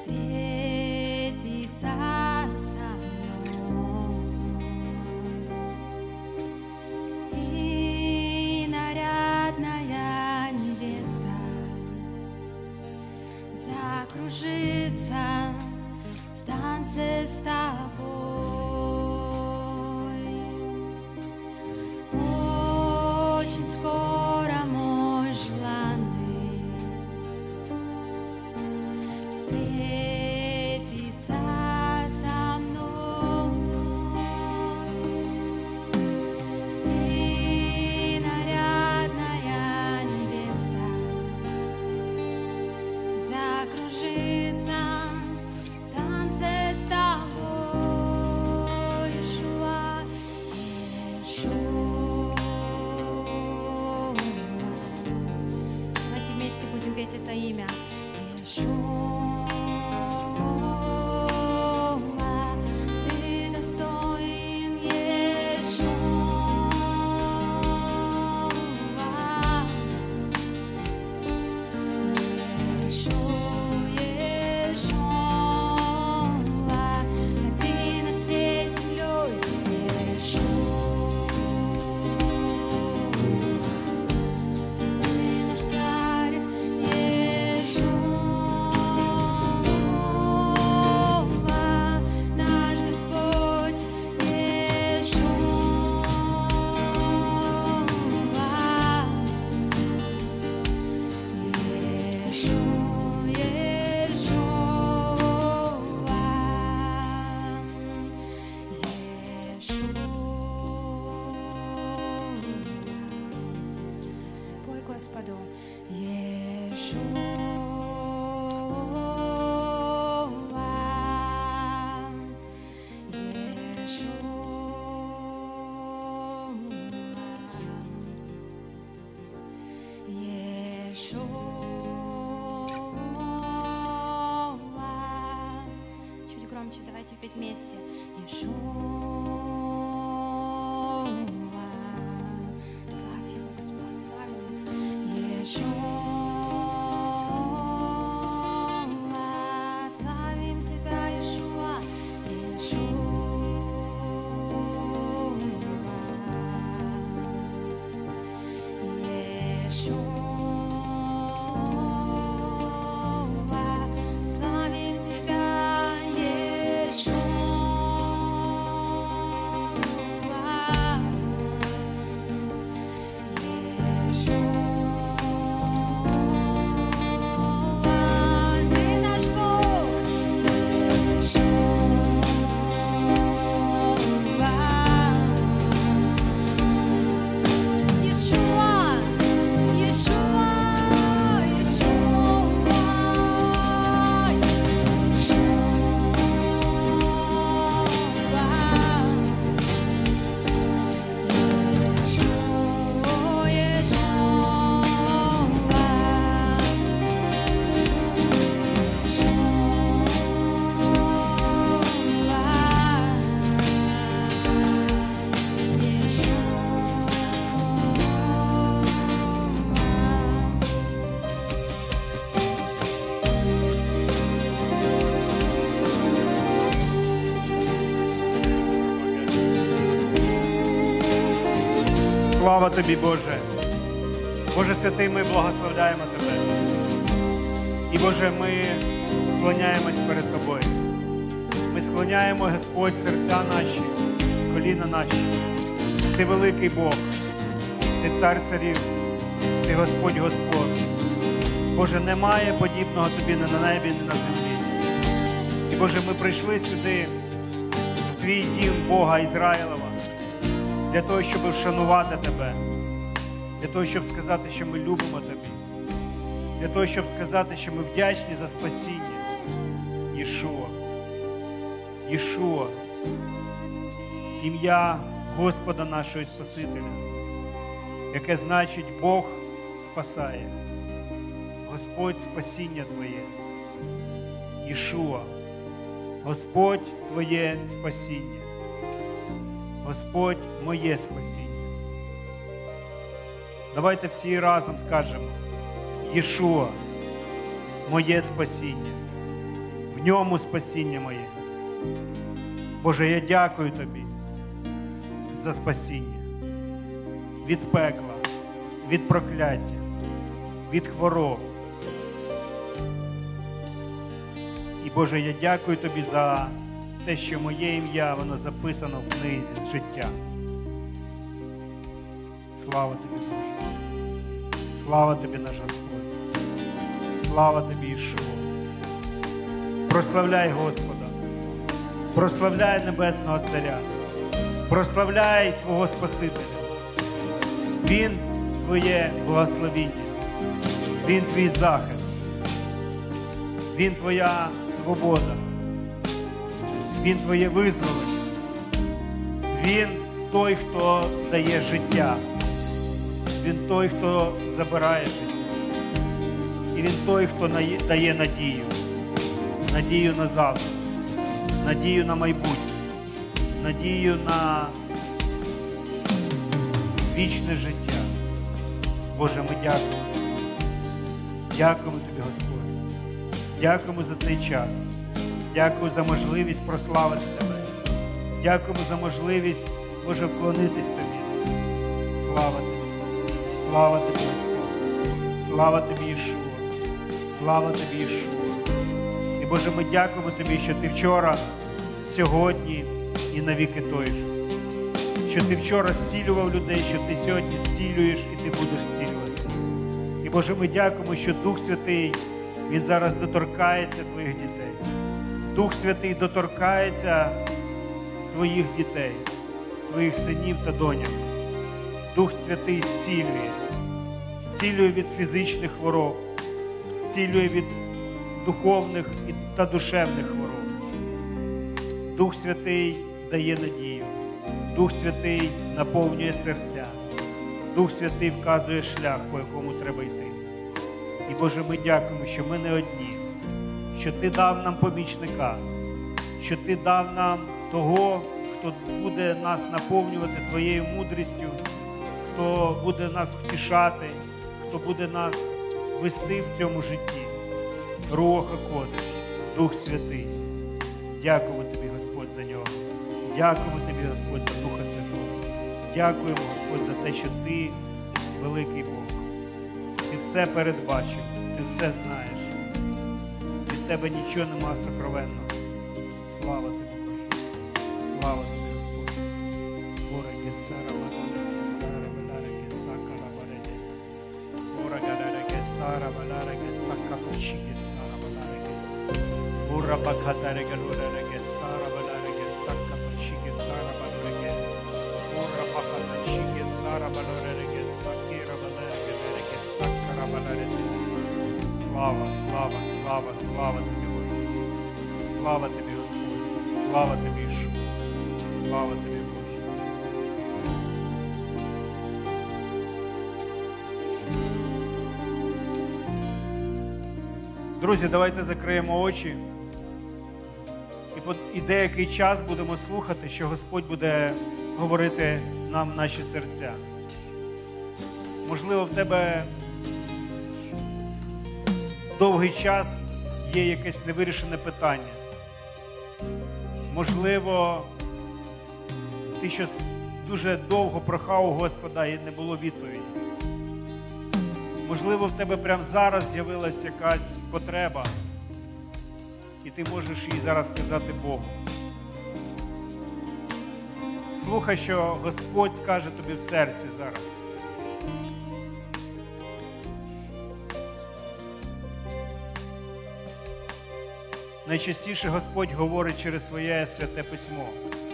встретиться со мной. И нарядная невеста закружится в танце с тобой. Очень скоро, мой желанный, встретиться со мной. И нарядная невеста закружится в танце с тобой, Иешуа, Иешуа. Давайте вместе будем петь это имя. Иешуа, ты достоин, Иешуа. Иешуа, один над всей землей, Иешуа. Ты наш царь, Иешуа, наш Господь, Пой Господу, чуть громче, давайте петь вместе. Иешуа, славь Его, Господь, славь Его. Иешуа, славим Тебя, Иешуа, Иешуа, славим Тебя, Ты наш Бог, Иешуа, Иешуа, Слава Тобі, Боже! Боже святий, ми благословляємо Тебе. І, Боже, ми склоняємось перед Тобою. Ми склоняємо, Господь, серця наші, коліна наші. Ти великий Бог, Ти цар царів, Ти Господь Господь. Боже, немає подібного Тобі ні на небі, ні на землі. І, Боже, ми прийшли сюди, в Твій дім Бога Ізраїлова, для того, щоб вшанувати Тебе, для того, щоб сказати, що ми любимо Тобі, для того, щоб сказати, що ми вдячні за спасіння. Єшуа, Єшуа, ім'я Господа нашого і Спасителя, яке значить Бог спасає, Господь спасіння Твоє. Єшуа, Господь Твоє спасіння. Господь моє спасіння. Давайте всі разом скажемо: Єшуа, моє спасіння. В В ньому спасіння моє. Боже, я дякую Тобі за спасіння від пекла, від прокляття, від хвороб. І, Боже, я дякую Тобі за те, що моє ім'я, воно записано в книзі життя. Слава Тобі, Боже. Слава Тобі, наш Господь. Слава Тобі, Ішуа. Прославляй Господа. Прославляй Небесного Царя. Прославляй свого Спасителя. Він Твоє благословіння. Він Твій захист. Він Твоя свобода. Він Твоє визволення. Він той, хто дає життя. Він той, хто забирає життя. І Він той, хто дає надію. Надію на завтра. Надію на майбутнє. Надію на вічне життя. Боже, ми дякуємо. Дякуємо Тобі, Господь. Дякуємо за цей час. Дякую за можливість прославити Тебе. Дякуємо за можливість, Боже, вклонитись Тобі. Слава Тобі. Слава Тобі, Господь. Слава Тобі, Ішуа. Слава Тобі, Ішуа. І, Боже, ми дякуємо Тобі, що Ти вчора, сьогодні і навіки той же. Що Ти вчора зцілював людей, що Ти сьогодні зцілюєш і Ти будеш зцілювати. І, Боже, ми дякуємо, що Дух Святий, Він зараз доторкається Твоїх дітей. Дух Святий доторкається Твоїх дітей, Твоїх синів та доньок. Дух Святий зцілює. Зцілює від фізичних хвороб, зцілює від духовних та душевних хвороб. Дух Святий дає надію. Дух Святий наповнює серця. Дух Святий вказує шлях, по якому треба йти. І, Боже, ми дякуємо, що ми не одні, що Ти дав нам помічника, що Ти дав нам того, хто буде нас наповнювати Твоєю мудрістю, хто буде нас втішати, хто буде нас вести в цьому житті. Руах Кодиш, Дух Святий. Дякуємо Тобі, Господь, за нього. Дякуємо Тобі, Господь, за Духа Святого. Дякуємо, Господь, за те, що Ти великий Бог. Ти все передбачив, Ти все знаєш. Від Тебе нічого нема сокровенного. Слава Тобі, Боже. Слава Тобі, Господь. Бореге сара валяреге сара валяреге сакара вареге. Бореге сара валяреге сакаточиге сара валяреге. Бура бакатареге луреге сара валяреге сакаточиге сара валяреге. Бура бакаточиге сара валяреге сакира валяреге сакара валяреге. Слава, слава, слава, слава Тобі, Боже. Слава Тобі, Господь. Слава Тобі, Ішуа. Слава Тобі, Боже. Друзі, давайте закриємо очі і деякий час будемо слухати, що Господь буде говорити нам в наші серця. Можливо, в тебе довгий час є якесь невирішене питання. Можливо, ти щось дуже довго прохав у Господа і не було відповіді. Можливо, в тебе прямо зараз з'явилася якась потреба, і ти можеш її зараз сказати Богу. Слухай, що Господь скаже тобі в серці зараз. Найчастіше Господь говорить через своє святе письмо.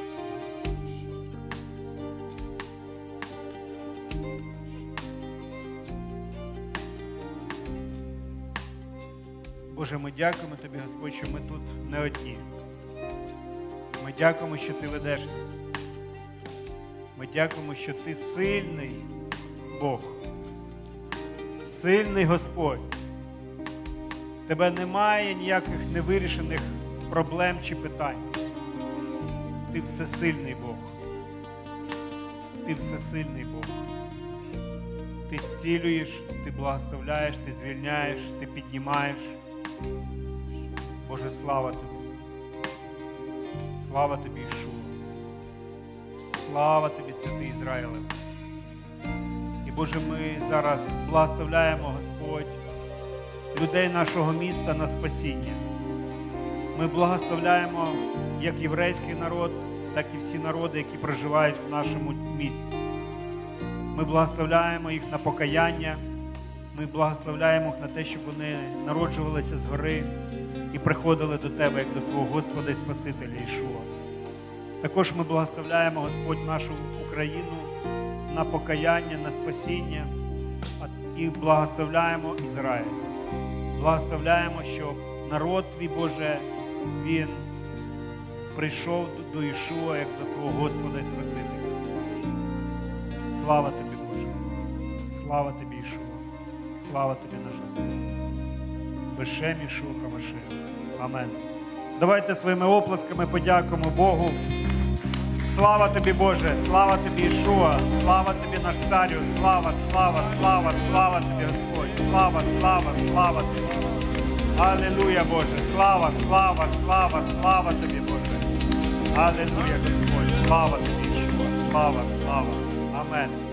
Боже, ми дякуємо Тобі, Господь, що ми тут не одні. Ми дякуємо, що Ти ведеш нас. Ми дякуємо, що Ти сильний Бог. Сильний Господь. Тебе немає ніяких невирішених проблем чи питань. Ти всесильний Бог. Ти всесильний Бог. Ти зцілюєш, ти благословляєш, ти звільняєш, ти піднімаєш. Боже, слава Тобі. Слава Тобі, Ішуа. Слава Тобі, святий Ізраїлев. І, Боже, ми зараз благословляємо, Господь, людей нашого міста на спасіння. Ми благословляємо як єврейський народ, так і всі народи, які проживають в нашому місті. Ми благословляємо їх на покаяння, ми благословляємо їх на те, щоб вони народжувалися згори і приходили до Тебе, як до свого Господа і Спасителя Ішуа. Також ми благословляємо, Господь, нашу Україну на покаяння, на спасіння і благословляємо Ізраїль. Благословляємо, щоб народ Твій, Боже, він прийшов до Ішуа, як до свого Господа і Спасителя. Слава Тобі, Боже! Слава Тобі, Ішуа! Слава Тобі, наш Господь! Бешем Ішуа Хамашех. Амен. Давайте своїми оплесками подякуємо Богу. Слава Тобі, Боже! Слава Тобі, Ішуа! Слава Тобі, наш Царю! Слава, слава, слава, слава Тобі, Господь! Слава, слава, слава Тобі! Алілуя, Боже! Слава, слава, слава, слава Тобі, Боже! Алілуя, Господь! Слава Тобі, Ішуа! Слава, слава! Амен!